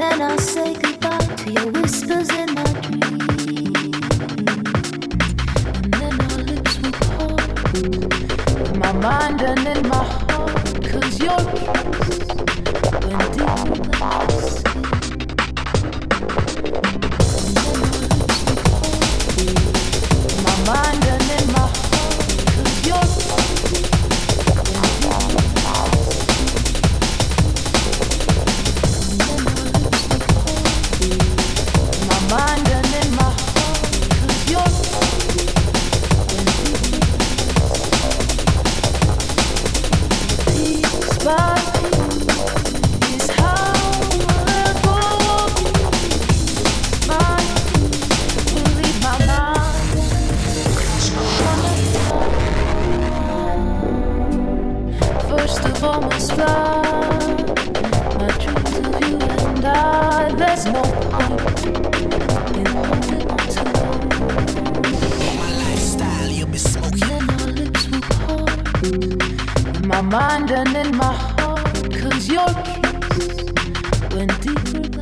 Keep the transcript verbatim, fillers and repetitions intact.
then I say goodbye to your whispers in my dreams. And then our lips will part in my mind and in my heart. Cause your kiss went deeper than my skin. And then our lips will part in my mind and in my heart. Cause your kiss went deeper than my mind and in my heart, 'cause you're piece by piece is how we'll go. My will leave my mind first of all must fly my dreams of you and I. There's no point in holding on to my lifestyle. You'll be smoking. And then our lips will part in my mind and in my heart. 'Cause your kiss went deeper